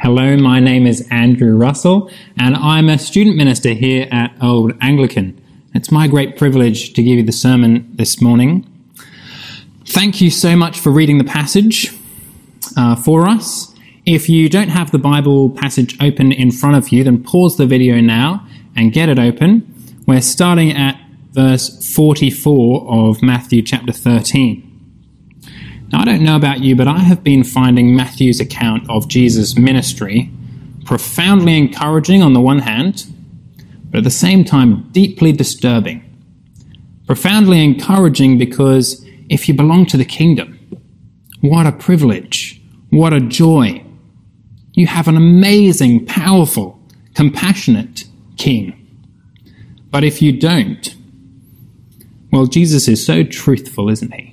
Hello, my name is Andrew Russell, and I'm a student minister here at Old Anglican. It's my great privilege to give you the sermon this morning. Thank you so much for reading the passage for us. If you don't have the Bible passage open in front of you, then pause the video now and get it open. We're starting at verse 44 of Matthew chapter 13. Now, I don't know about you, but I have been finding Matthew's account of Jesus' ministry profoundly encouraging on the one hand, but at the same time deeply disturbing. Profoundly encouraging because if you belong to the kingdom, what a privilege, what a joy. You have an amazing, powerful, compassionate king. But if you don't, well, Jesus is so truthful, isn't he?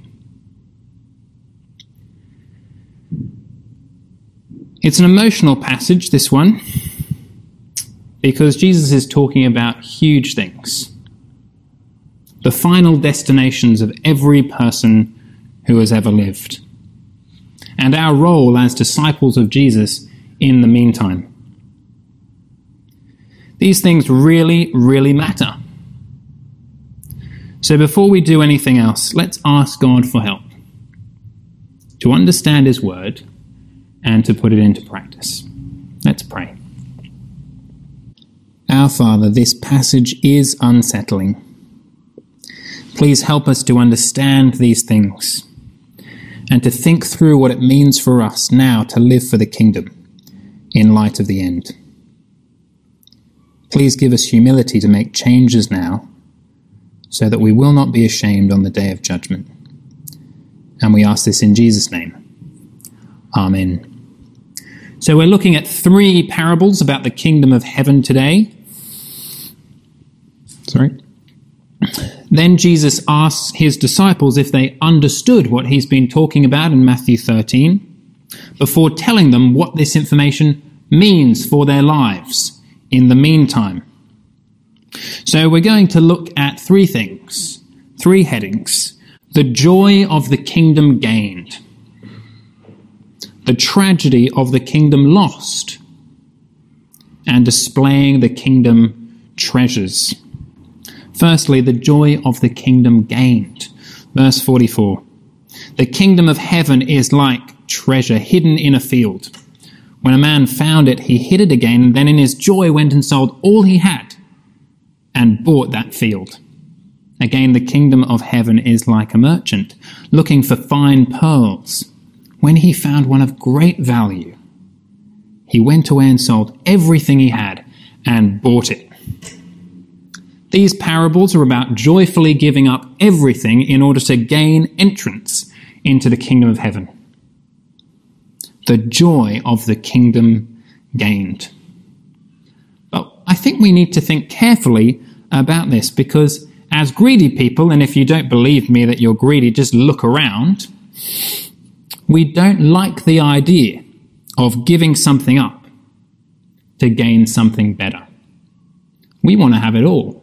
It's an emotional passage, this one, because Jesus is talking about huge things, the final destinations of every person who has ever lived, and our role as disciples of Jesus in the meantime. These things really, really matter. So before we do anything else, let's ask God for help to understand his word and to put it into practice. Let's pray. Our Father, this passage is unsettling. Please help us to understand these things and to think through what it means for us now to live for the kingdom in light of the end. Please give us humility to make changes now so that we will not be ashamed on the day of judgment. And we ask this in Jesus' name. Amen. So we're looking at 3 parables about the kingdom of heaven today. Then Jesus asks his disciples if they understood what he's been talking about in Matthew 13, before telling them what this information means for their lives in the meantime. So we're going to look at 3 things, 3 headings. The joy of the kingdom gained, the tragedy of the kingdom lost, and displaying the kingdom treasures. Firstly, the joy of the kingdom gained. Verse 44. The kingdom of heaven is like treasure hidden in a field. When a man found it, he hid it again, and then in his joy went and sold all he had and bought that field. Again, the kingdom of heaven is like a merchant looking for fine pearls. When he found one of great value, he went away and sold everything he had and bought it. These parables are about joyfully giving up everything in order to gain entrance into the kingdom of heaven. The joy of the kingdom gained. But I think we need to think carefully about this, because as greedy people, and if you don't believe me that you're greedy, just look around, we don't like the idea of giving something up to gain something better. We want to have it all.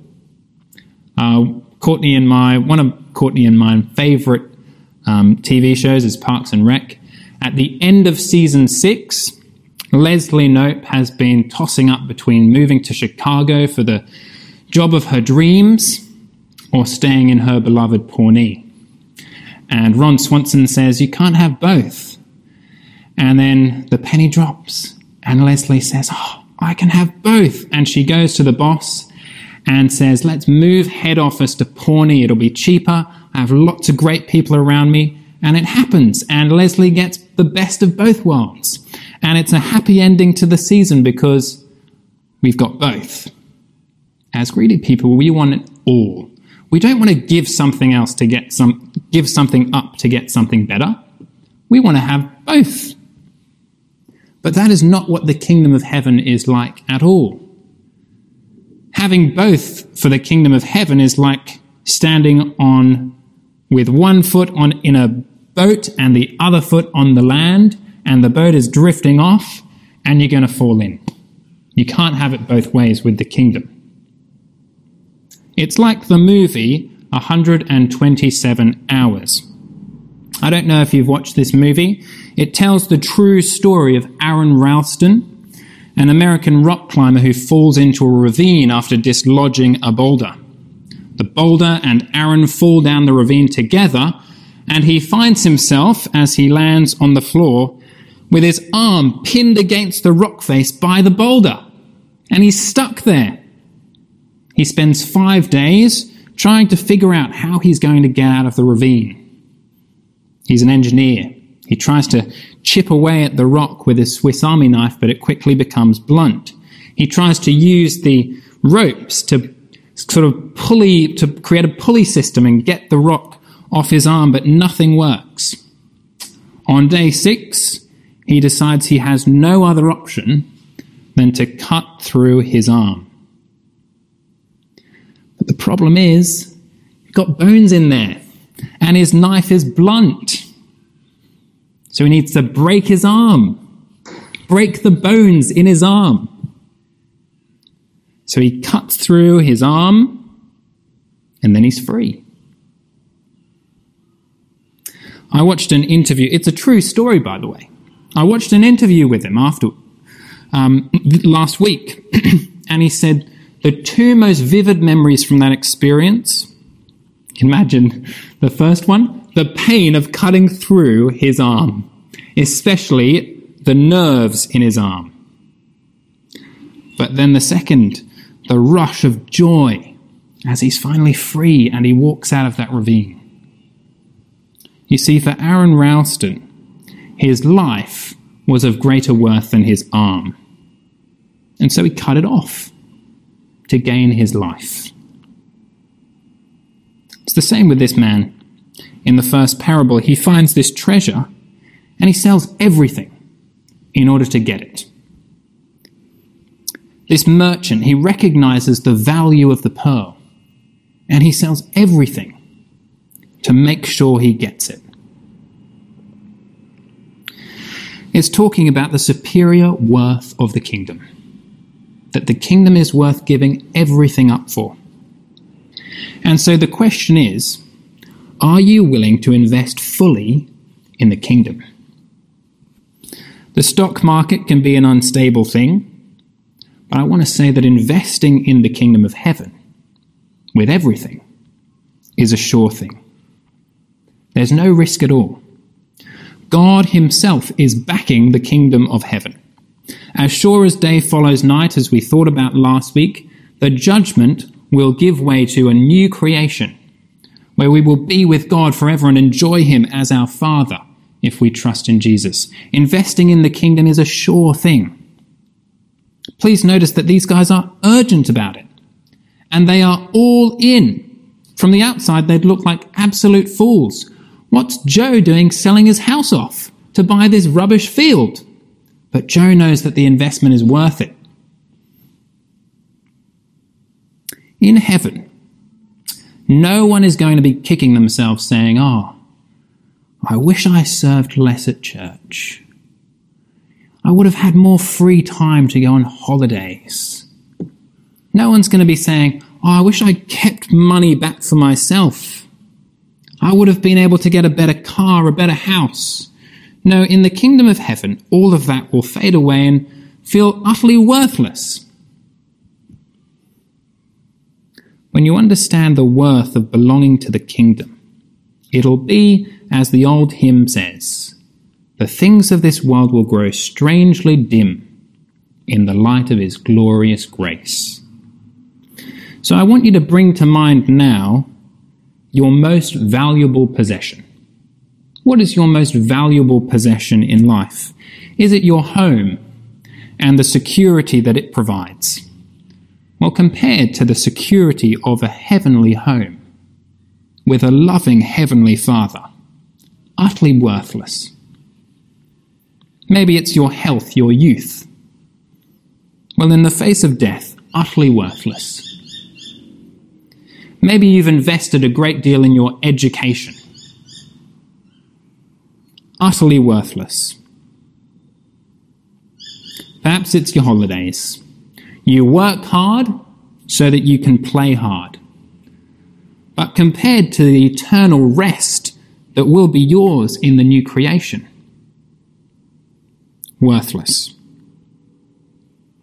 One of Courtney and my favourite TV shows is Parks and Rec. At the end of season 6, Leslie Knope has been tossing up between moving to Chicago for the job of her dreams or staying in her beloved Pawnee. And Ron Swanson says, you can't have both. And then the penny drops and Leslie says, I can have both. And she goes to the boss and says, let's move head office to Pawnee. It'll be cheaper. I have lots of great people around me. And it happens. And Leslie gets the best of both worlds. And it's a happy ending to the season because we've got both. As greedy people, we want it all. We don't want to give something else to give something up to get something better. We want to have both. But that is not what the kingdom of heaven is like at all. Having both for the kingdom of heaven is like standing on with one foot in a boat and the other foot on the land, and the boat is drifting off and you're going to fall in. You can't have it both ways with the kingdom. It's like the movie 127 Hours. I don't know if you've watched this movie. It tells the true story of Aaron Ralston, an American rock climber who falls into a ravine after dislodging a boulder. The boulder and Aaron fall down the ravine together, and he finds himself, as he lands on the floor, with his arm pinned against the rock face by the boulder, and he's stuck there. He spends 5 days trying to figure out how he's going to get out of the ravine. He's an engineer. He tries to chip away at the rock with his Swiss Army knife, but it quickly becomes blunt. He tries to use the ropes to sort of to create a pulley system and get the rock off his arm, but nothing works. On day 6, he decides he has no other option than to cut through his arm. But the problem is, he's got bones in there, and his knife is blunt. So he needs to break his arm, break the bones in his arm. So he cuts through his arm, and then he's free. I watched an interview. It's a true story, by the way. I watched an interview with him last week, and he said the 2 most vivid memories from that experience, imagine the first one, the pain of cutting through his arm, especially the nerves in his arm. But then the second, the rush of joy as he's finally free and he walks out of that ravine. You see, for Aaron Ralston, his life was of greater worth than his arm. And so he cut it off to gain his life. It's the same with this man. In the first parable, he finds this treasure and he sells everything in order to get it. This merchant, he recognizes the value of the pearl and he sells everything to make sure he gets it. It's talking about the superior worth of the kingdom, that the kingdom is worth giving everything up for. And so the question is, are you willing to invest fully in the kingdom? The stock market can be an unstable thing, but I want to say that investing in the kingdom of heaven with everything is a sure thing. There's no risk at all. God himself is backing the kingdom of heaven. As sure as day follows night, as we thought about last week, the judgment will give way to a new creation where we will be with God forever and enjoy him as our Father if we trust in Jesus. Investing in the kingdom is a sure thing. Please notice that these guys are urgent about it, and they are all in. From the outside, they'd look like absolute fools. What's Joe doing selling his house off to buy this rubbish field? But Joe knows that the investment is worth it. In heaven, no one is going to be kicking themselves saying, "Oh, I wish I served less at church. I would have had more free time to go on holidays." No one's going to be saying, "Oh, I wish I kept money back for myself. I would have been able to get a better car, a better house." No, in the kingdom of heaven, all of that will fade away and feel utterly worthless. When you understand the worth of belonging to the kingdom, it'll be, as the old hymn says, "The things of this world will grow strangely dim in the light of his glorious grace." So I want you to bring to mind now your most valuable possession. What is your most valuable possession in life? Is it your home and the security that it provides? Well, compared to the security of a heavenly home with a loving heavenly Father, utterly worthless. Maybe it's your health, your youth. Well, in the face of death, utterly worthless. Maybe you've invested a great deal in your education. Utterly worthless. Perhaps it's your holidays. You work hard so that you can play hard. But compared to the eternal rest that will be yours in the new creation, worthless.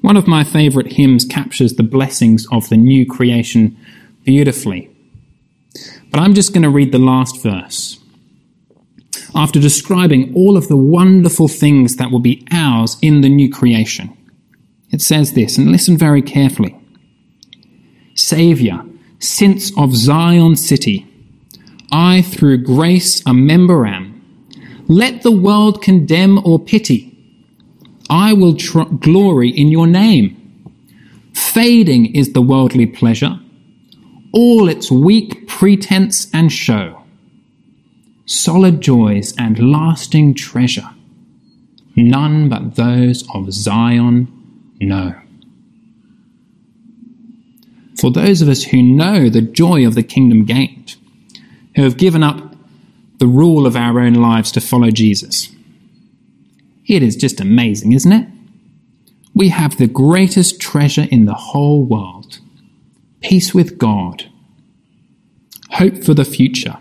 One of my favourite hymns captures the blessings of the new creation beautifully. But I'm just going to read the last verse. After describing all of the wonderful things that will be ours in the new creation, it says this, and listen very carefully. Saviour, since of Zion city, I through grace a member am. Let the world condemn or pity. I will glory in your name. Fading is the worldly pleasure, all its weak pretense and show. Solid joys and lasting treasure, none but those of Zion know. For those of us who know the joy of the kingdom gained, who have given up the rule of our own lives to follow Jesus, it is just amazing, isn't it? We have the greatest treasure in the whole world. Peace with God. Hope for the future.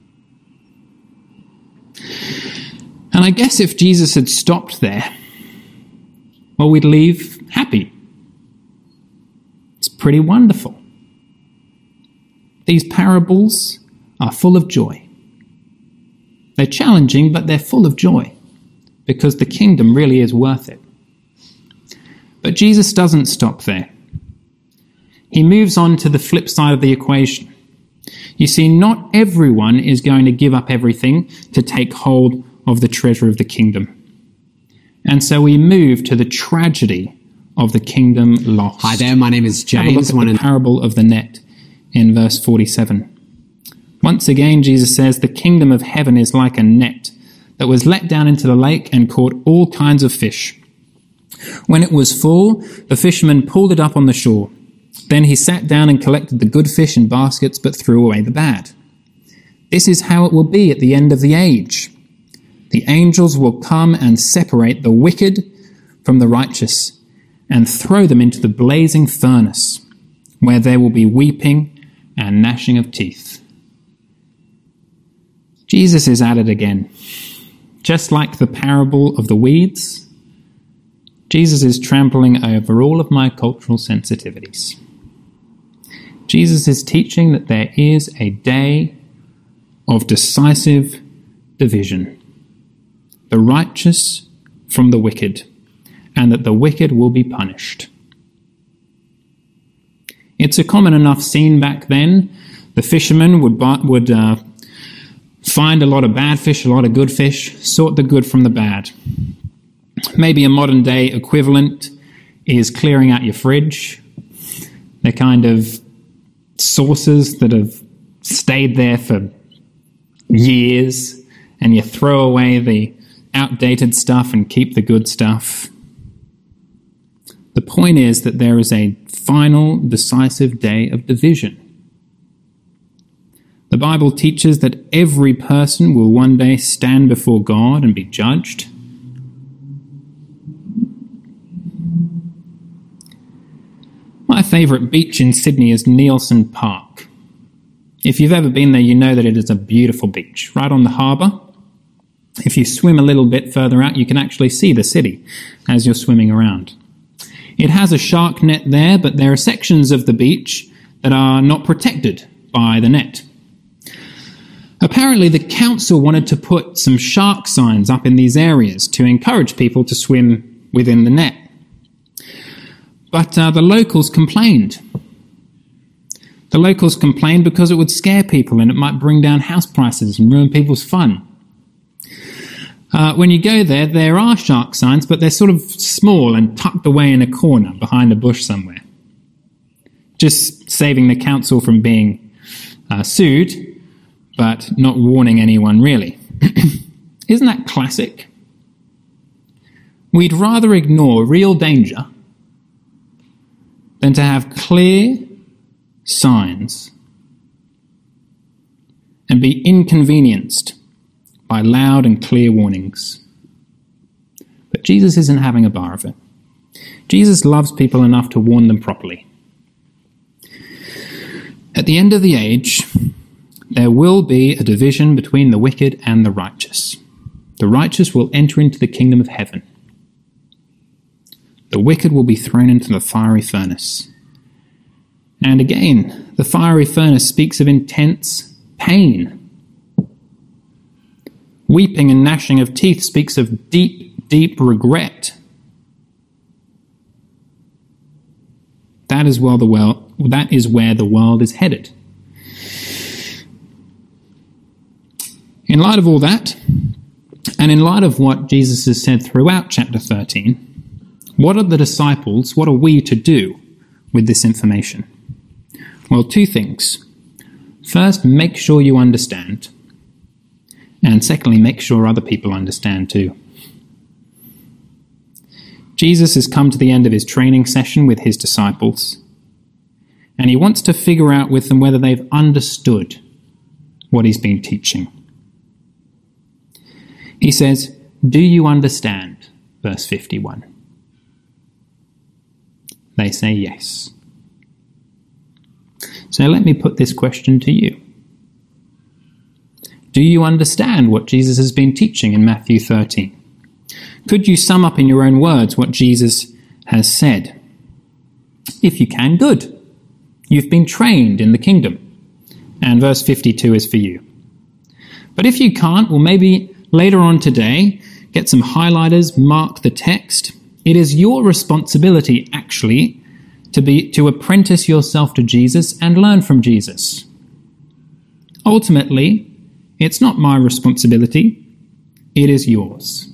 And I guess if Jesus had stopped there, well, we'd leave happy. It's pretty wonderful. These parables are full of joy. They're challenging, but they're full of joy, because the kingdom really is worth it. But Jesus doesn't stop there. He moves on to the flip side of the equation. You see, not everyone is going to give up everything to take hold of the treasure of the kingdom. And so we move to the tragedy of the kingdom lost. Hi there, my name is James. Have a look at the parable of the net in verse 47. Once again, Jesus says, the kingdom of heaven is like a net that was let down into the lake and caught all kinds of fish. When it was full, the fishermen pulled it up on the shore. Then he sat down and collected the good fish in baskets, but threw away the bad. This is how it will be at the end of the age. The angels will come and separate the wicked from the righteous and throw them into the blazing furnace, where there will be weeping and gnashing of teeth. Jesus is at it again. Just like the parable of the weeds, Jesus is trampling over all of my cultural sensitivities. Jesus is teaching that there is a day of decisive division, the righteous from the wicked, and that the wicked will be punished. It's a common enough scene back then. The fishermen would find a lot of bad fish, a lot of good fish, sort the good from the bad. Maybe a modern day equivalent is clearing out your fridge. They're kind of sauces that have stayed there for years, and you throw away the outdated stuff and keep the good stuff. The point is that there is a final, decisive day of division. The Bible teaches that every person will one day stand before God and be judged. My favourite beach in Sydney is Neilson Park. If you've ever been there, you know that it is a beautiful beach, right on the harbour. If you swim a little bit further out, you can actually see the city as you're swimming around. It has a shark net there, but there are sections of the beach that are not protected by the net. Apparently, the council wanted to put some shark signs up in these areas to encourage people to swim within the net. But the locals complained. The locals complained because it would scare people and it might bring down house prices and ruin people's fun. When you go there, there are shark signs, but they're sort of small and tucked away in a corner behind a bush somewhere. Just saving the council from being sued, but not warning anyone really. Isn't that classic? We'd rather ignore real danger than to have clear signs and be inconvenienced by loud and clear warnings. But Jesus isn't having a bar of it. Jesus loves people enough to warn them properly. At the end of the age, there will be a division between the wicked and the righteous. The righteous will enter into the kingdom of heaven. The wicked will be thrown into the fiery furnace. And again, the fiery furnace speaks of intense pain. Weeping and gnashing of teeth speaks of deep, deep regret. That is where the world is headed. In light of all that, and in light of what Jesus has said throughout chapter 13, what are we to do with this information? Well, two things. First, make sure you understand. And secondly, make sure other people understand too. Jesus has come to the end of his training session with his disciples, and he wants to figure out with them whether they've understood what he's been teaching. He says, "Do you understand?" Verse 51. They say yes. So let me put this question to you. Do you understand what Jesus has been teaching in Matthew 13? Could you sum up in your own words what Jesus has said? If you can, good. You've been trained in the kingdom. And verse 52 is for you. But if you can't, well, maybe later on today, get some highlighters, mark the text. It is your responsibility, actually, to apprentice yourself to Jesus and learn from Jesus. Ultimately, it's not my responsibility, it is yours.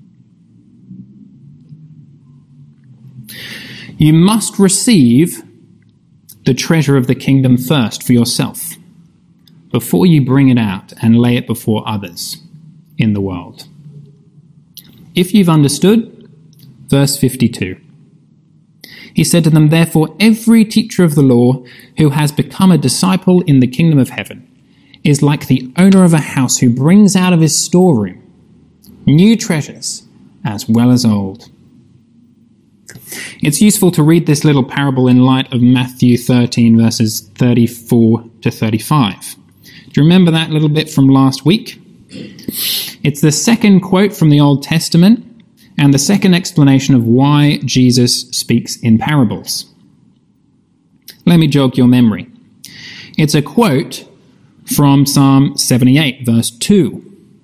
You must receive the treasure of the kingdom first for yourself, before you bring it out and lay it before others in the world. If you've understood, verse 52. He said to them, "Therefore every teacher of the law who has become a disciple in the kingdom of heaven is like the owner of a house who brings out of his storeroom new treasures as well as old." It's useful to read this little parable in light of Matthew 13, verses 34 to 35. Do you remember that little bit from last week? It's the second quote from the Old Testament and the second explanation of why Jesus speaks in parables. Let me jog your memory. It's a quote from Psalm 78, verse 2.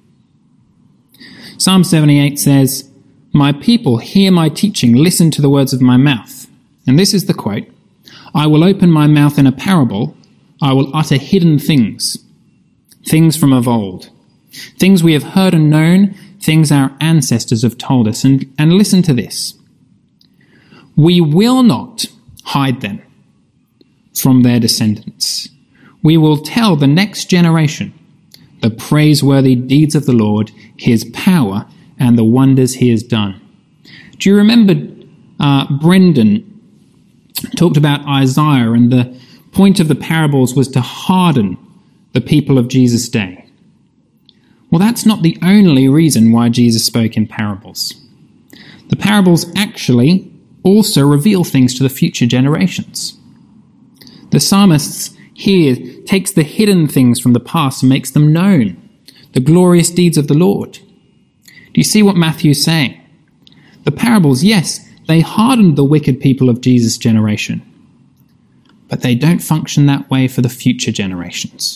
Psalm 78 says, "My people, hear my teaching, listen to the words of my mouth." And this is the quote, "I will open my mouth in a parable, I will utter hidden things, things from of old, things we have heard and known, things our ancestors have told us." And listen to this. "We will not hide them from their descendants. We will tell the next generation the praiseworthy deeds of the Lord, his power, and the wonders he has done." Do you remember Brendan talked about Isaiah, and the point of the parables was to harden the people of Jesus' day? Well, that's not the only reason why Jesus spoke in parables. The parables actually also reveal things to the future generations. The psalmist here takes the hidden things from the past and makes them known, the glorious deeds of the Lord. Do you see what Matthew's saying? The parables, yes, they hardened the wicked people of Jesus' generation, but they don't function that way for the future generations.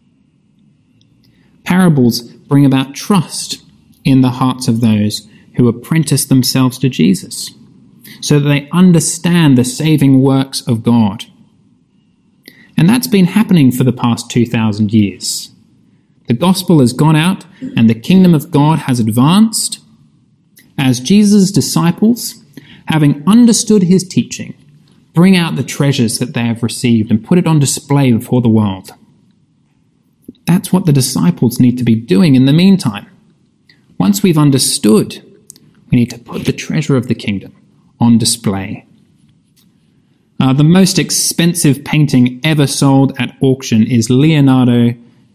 Parables bring about trust in the hearts of those who apprentice themselves to Jesus, so that they understand the saving works of God. And that's been happening for the past 2,000 years. The gospel has gone out and the kingdom of God has advanced as Jesus' disciples, having understood his teaching, bring out the treasures that they have received and put it on display before the world. That's what the disciples need to be doing in the meantime. Once we've understood, we need to put the treasure of the kingdom on display. The most expensive painting ever sold at auction is Leonardo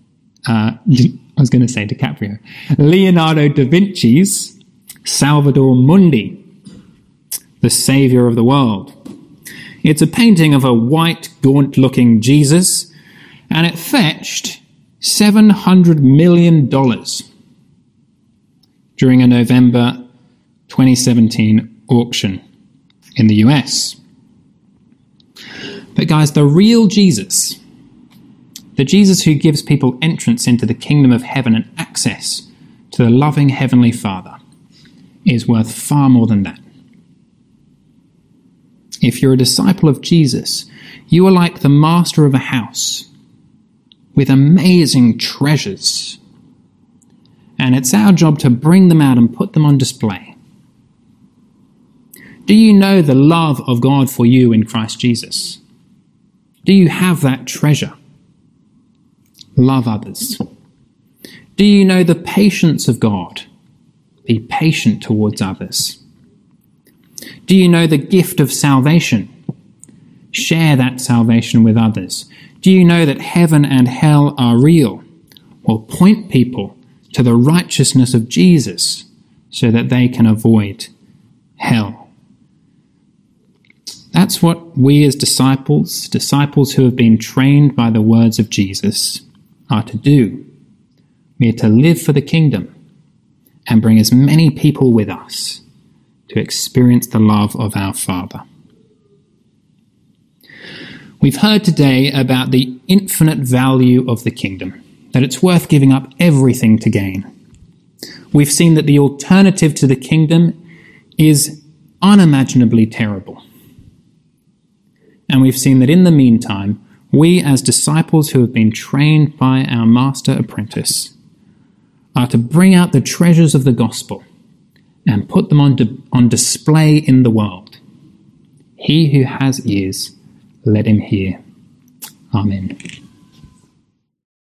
da Vinci's Salvator Mundi, the Saviour of the World. It's a painting of a white, gaunt-looking Jesus, and it fetched $700 million during a November 2017 auction. in the US. But guys, the real Jesus, the Jesus who gives people entrance into the kingdom of heaven and access to the loving Heavenly Father, is worth far more than that. If you're a disciple of Jesus, you are like the master of a house with amazing treasures. And it's our job to bring them out and put them on display. Do you know the love of God for you in Christ Jesus? Do you have that treasure? Love others. Do you know the patience of God? Be patient towards others. Do you know the gift of salvation? Share that salvation with others. Do you know that heaven and hell are real? Well, point people to the righteousness of Jesus so that they can avoid hell. That's what we as disciples who have been trained by the words of Jesus, are to do. We are to live for the kingdom and bring as many people with us to experience the love of our Father. We've heard today about the infinite value of the kingdom, that it's worth giving up everything to gain. We've seen that the alternative to the kingdom is unimaginably terrible. And we've seen that in the meantime, we as disciples who have been trained by our master apprentice are to bring out the treasures of the gospel and put them on display in the world. He who has ears, let him hear. Amen.